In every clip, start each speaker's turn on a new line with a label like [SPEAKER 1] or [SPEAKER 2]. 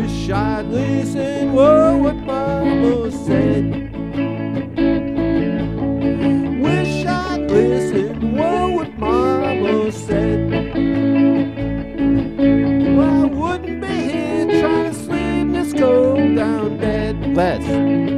[SPEAKER 1] Wish I'd listened, whoa, what Mama said. Wish I'd listened, whoa, what Mama said. Well, I wouldn't be here trying to sleep this cold down bed. Let's.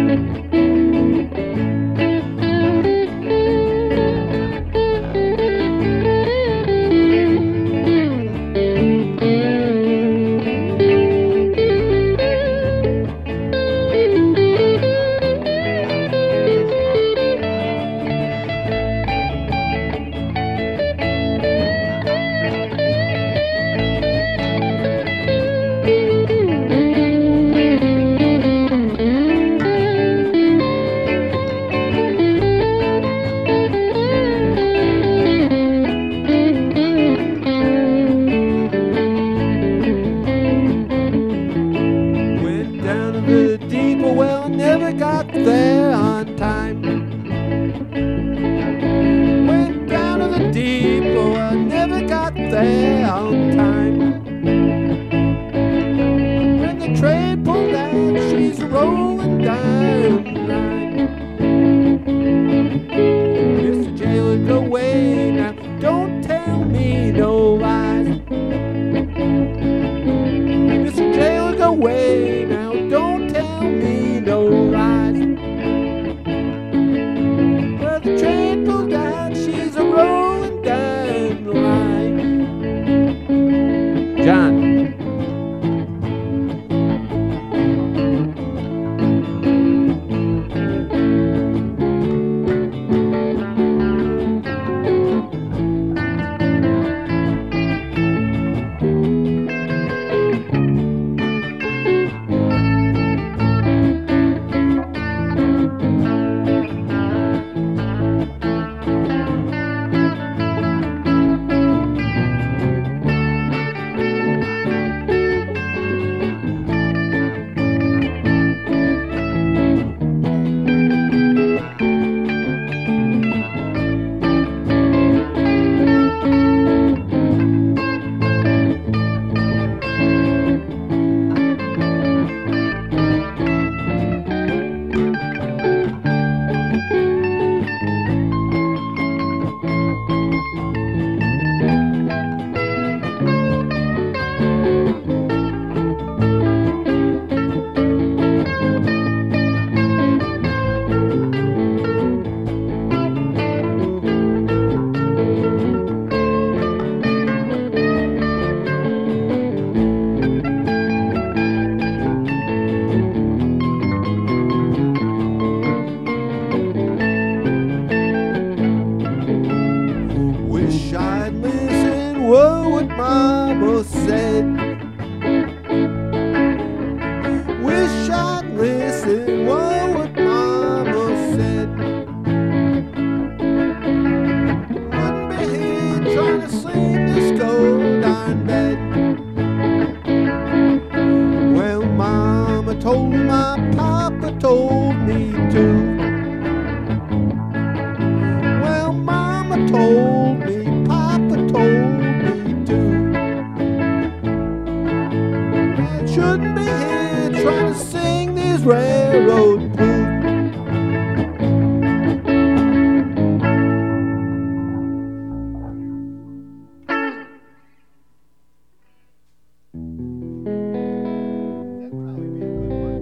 [SPEAKER 1] The deeper well, never got there on time. Went down to the deeper well, never got there on time. When the train pulled out, she's rolling down the line. Mr. Jailer, go away now, don't tell me no lies. Mr. Jailer, go away now, don't tell me no lies. Well, the train pulled out, she's a rolling down the line. John. Wish I'd listened, whoa, what Mama said. Wish I'd listened, whoa, what Mama said. Wouldn't be here trying to sleep this cold iron bed. Well, Mama told me, my Papa told me too. Well, Mama told me, Papa told me too. I shouldn't be here trying to sing these railroad